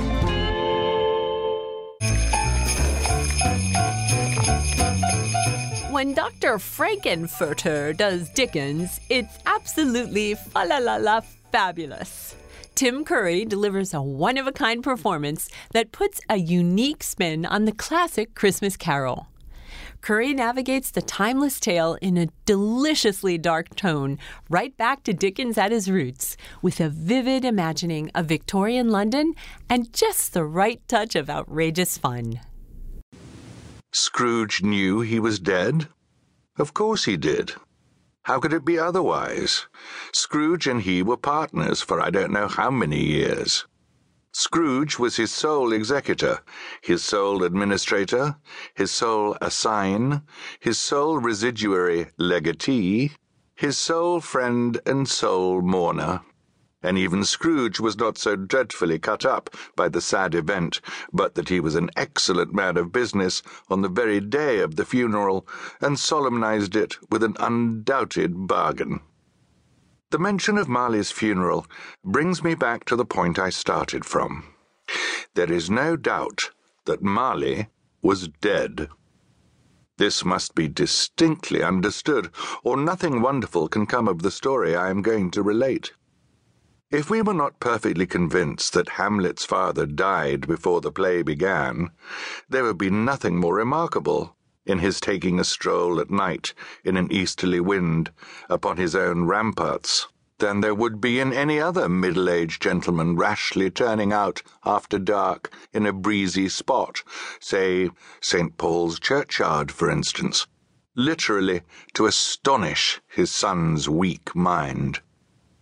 When Doctor Frankenfurter does Dickens, it's absolutely fa-la-la-la fabulous. Tim Curry delivers a one-of-a-kind performance that puts a unique spin on the classic Christmas Carol. Curry navigates the timeless tale in a deliciously dark tone, right back to Dickens at his roots, with a vivid imagining of Victorian London and just the right touch of outrageous fun. Scrooge knew he was dead? Of course he did. How could it be otherwise? Scrooge and he were partners for I don't know how many years. Scrooge was his sole executor, his sole administrator, his sole assign, his sole residuary legatee, his sole friend and sole mourner. And even Scrooge was not so dreadfully cut up by the sad event, but that he was an excellent man of business on the very day of the funeral, and solemnized it with an undoubted bargain. The mention of Marley's funeral brings me back to the point I started from. There is no doubt that Marley was dead. This must be distinctly understood, or nothing wonderful can come of the story I am going to relate. If we were not perfectly convinced that Hamlet's father died before the play began, there would be nothing more remarkable in his taking a stroll at night in an easterly wind upon his own ramparts than there would be in any other middle-aged gentleman rashly turning out after dark in a breezy spot, say Saint Paul's churchyard, for instance, literally to astonish his son's weak mind.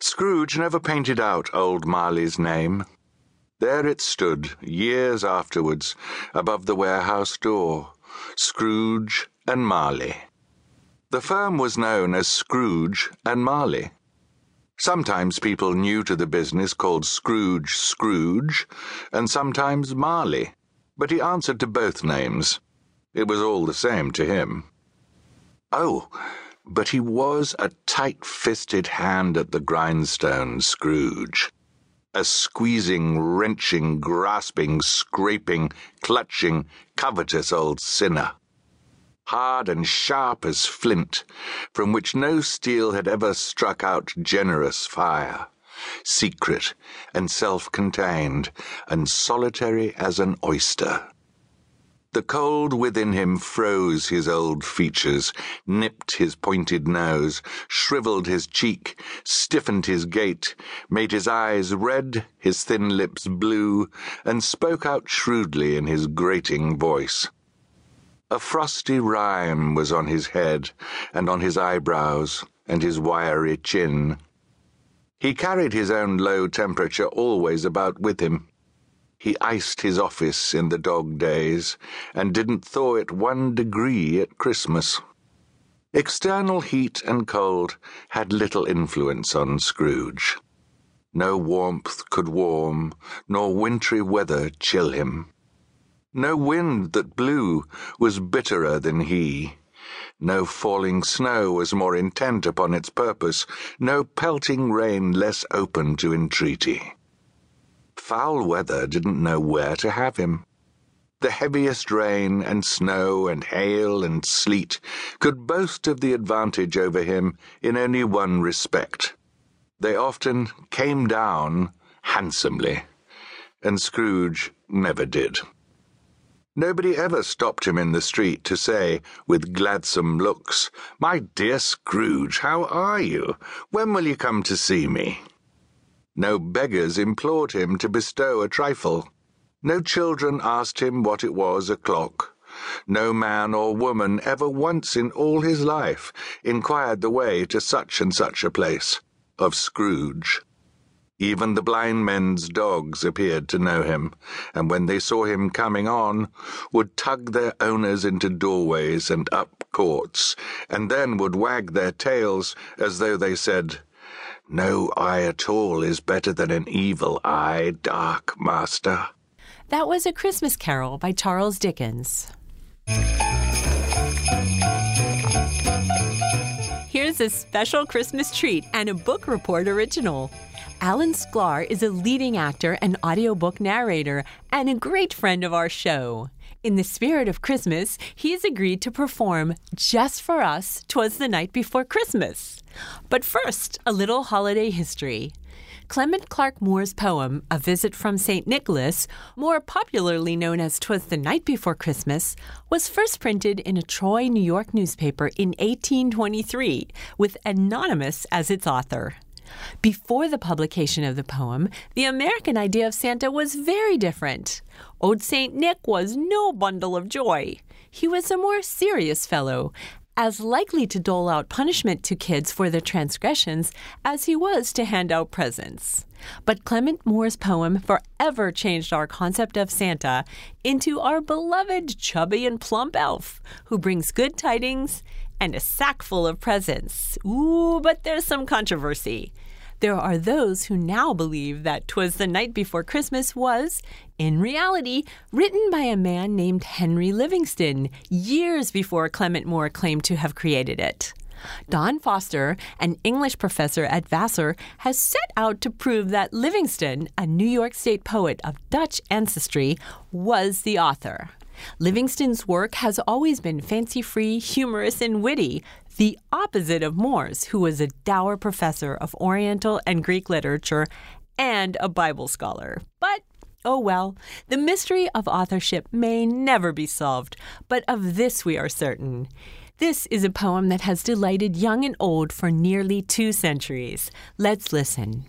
Scrooge never painted out old Marley's name. There it stood, years afterwards, above the warehouse door, Scrooge and Marley. The firm was known as Scrooge and Marley. Sometimes people new to the business called Scrooge Scrooge, and sometimes Marley, but he answered to both names. It was all the same to him. Oh, but he was a tight-fisted hand at the grindstone, Scrooge. A squeezing, wrenching, grasping, scraping, clutching, covetous old sinner. Hard and sharp as flint, from which no steel had ever struck out generous fire, secret and self-contained, and solitary as an oyster. The cold within him froze his old features, nipped his pointed nose, shriveled his cheek, stiffened his gait, made his eyes red, his thin lips blue, and spoke out shrewdly in his grating voice. A frosty rime was on his head, and on his eyebrows, and his wiry chin. He carried his own low temperature always about with him. He iced his office in the dog days, and didn't thaw it one degree at Christmas. External heat and cold had little influence on Scrooge. No warmth could warm, nor wintry weather chill him. No wind that blew was bitterer than he. No falling snow was more intent upon its purpose, no pelting rain less open to entreaty. Foul weather didn't know where to have him. The heaviest rain and snow and hail and sleet could boast of the advantage over him in only one respect. They often came down handsomely, and Scrooge never did. Nobody ever stopped him in the street to say, with gladsome looks, "My dear Scrooge, how are you? When will you come to see me?" No beggars implored him to bestow a trifle. No children asked him what it was o'clock. No man or woman ever once in all his life inquired the way to such and such a place of Scrooge. Even the blind men's dogs appeared to know him, and when they saw him coming on, would tug their owners into doorways and up courts, and then would wag their tails as though they said, "No eye at all is better than an evil eye, dark master." That was A Christmas Carol by Charles Dickens. Here's a special Christmas treat and a Book Report original. Alan Sklar is a leading actor and audiobook narrator and a great friend of our show. In the spirit of Christmas, he has agreed to perform just for us "'Twas the Night Before Christmas." But first, a little holiday history. Clement Clarke Moore's poem, A Visit from Saint Nicholas, more popularly known as "'Twas the Night Before Christmas," was first printed in a Troy, New York newspaper in eighteen twenty-three, with Anonymous as its author. Before the publication of the poem, the American idea of Santa was very different. Old Saint Nick was no bundle of joy. He was a more serious fellow, as likely to dole out punishment to kids for their transgressions as he was to hand out presents. But Clement Moore's poem forever changed our concept of Santa into our beloved chubby and plump elf who brings good tidings and a sack full of presents. Ooh, but there's some controversy. There are those who now believe that "'Twas the Night Before Christmas" was, in reality, written by a man named Henry Livingston, years before Clement Moore claimed to have created it. Don Foster, an English professor at Vassar, has set out to prove that Livingston, a New York State poet of Dutch ancestry, was the author. Livingston's work has always been fancy-free, humorous, and witty, the opposite of Moore's, who was a dour professor of Oriental and Greek literature and a Bible scholar. But, oh well, the mystery of authorship may never be solved, but of this we are certain. This is a poem that has delighted young and old for nearly two centuries. Let's listen.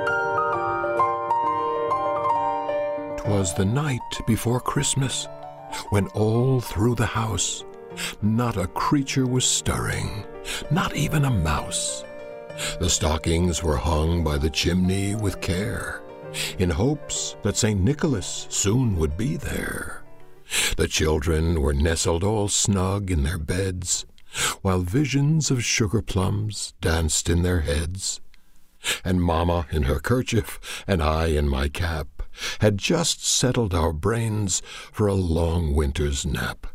"'Twas the night before Christmas, when all through the house not a creature was stirring, not even a mouse. The stockings were hung by the chimney with care, in hopes that Saint Nicholas soon would be there. The children were nestled all snug in their beds, while visions of sugar plums danced in their heads. And Mamma in her kerchief, and I in my cap, had just settled our brains for a long winter's nap.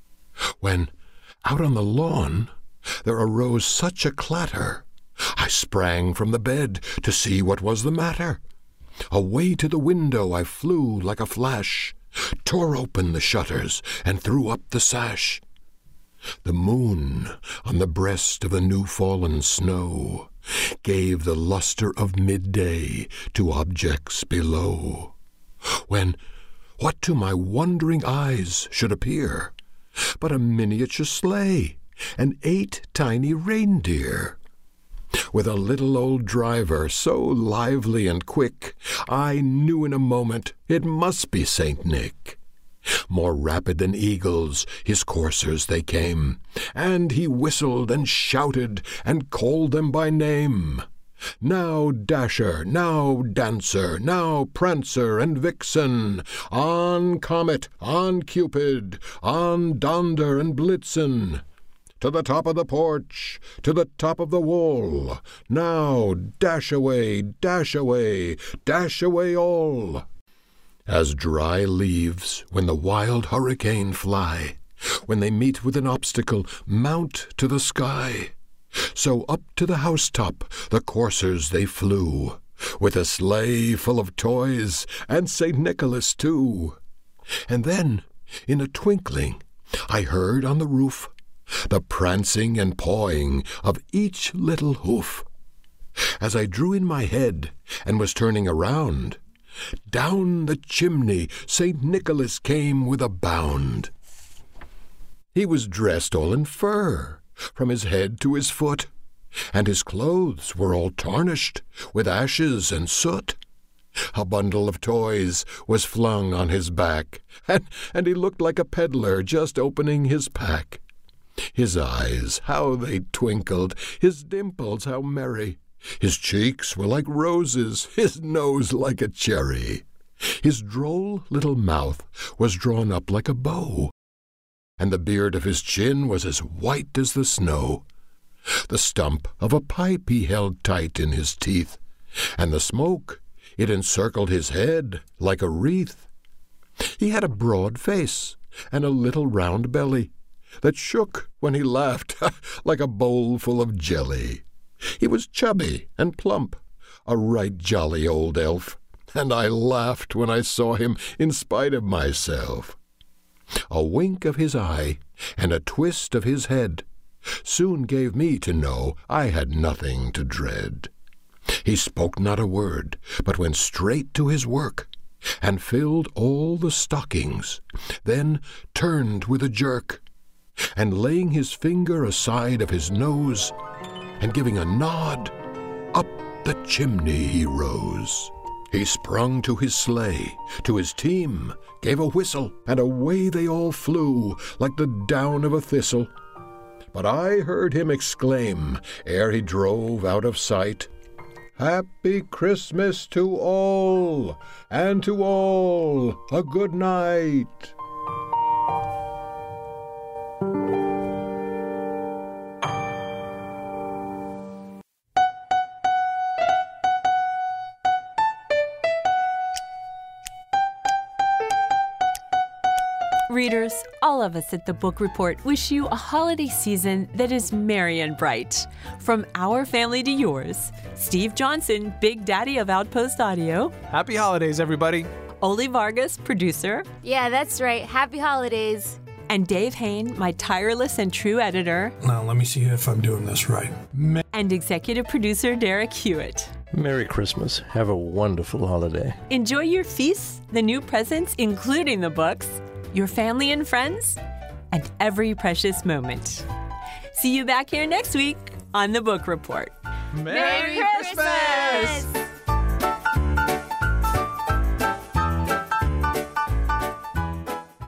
When, out on the lawn, there arose such a clatter, I sprang from the bed to see what was the matter. Away to the window I flew like a flash, tore open the shutters, and threw up the sash. The moon on the breast of the new-fallen snow gave the luster of midday to objects below, when what to my wondering eyes should appear but a miniature sleigh and eight tiny reindeer, with a little old driver so lively and quick, I knew in a moment it must be Saint Nick. More rapid than eagles his coursers they came, and he whistled and shouted and called them by name. Now Dasher, now Dancer, now Prancer and Vixen, on Comet, on Cupid, on Donder and Blitzen. To the top of the porch, to the top of the wall, now dash away, dash away, dash away all. As dry leaves, when the wild hurricane fly, when they meet with an obstacle, mount to the sky, so up to the housetop the coursers they flew, with a sleigh full of toys, and Saint Nicholas too. And then, in a twinkling, I heard on the roof the prancing and pawing of each little hoof. As I drew in my head and was turning around, down the chimney Saint Nicholas came with a bound. He was dressed all in fur, from his head to his foot, and his clothes were all tarnished with ashes and soot. A bundle of toys was flung on his back, and, and he looked like a peddler just opening his pack. His eyes, how they twinkled, his dimples, how merry. His cheeks were like roses, his nose like a cherry. His droll little mouth was drawn up like a bow, and the beard of his chin was as white as the snow. The stump of a pipe he held tight in his teeth, and the smoke, it encircled his head like a wreath. He had a broad face and a little round belly that shook when he laughed like a bowl full of jelly. He was chubby and plump, a right jolly old elf, and I laughed when I saw him in spite of myself. A wink of his eye and a twist of his head soon gave me to know I had nothing to dread. He spoke not a word, but went straight to his work, and filled all the stockings, then turned with a jerk, and laying his finger aside of his nose, and giving a nod, up the chimney he rose. He sprung to his sleigh, to his team, gave a whistle, and away they all flew like the down of a thistle. But I heard him exclaim, ere he drove out of sight, "Happy Christmas to all, and to all a good night." Readers, all of us at the Book Report wish you a holiday season that is merry and bright. From our family to yours, Steve Johnson, Big Daddy of Outpost Audio. Happy holidays, everybody. Oli Vargas, producer. Yeah, that's right. Happy holidays. And Dave Hain, my tireless and true editor. Now, let me see if I'm doing this right. Ma- and executive producer Derek Hewitt. Merry Christmas. Have a wonderful holiday. Enjoy your feasts, the new presents, including the books, your family and friends, and every precious moment. See you back here next week on The Book Report. Merry, Merry Christmas! Christmas!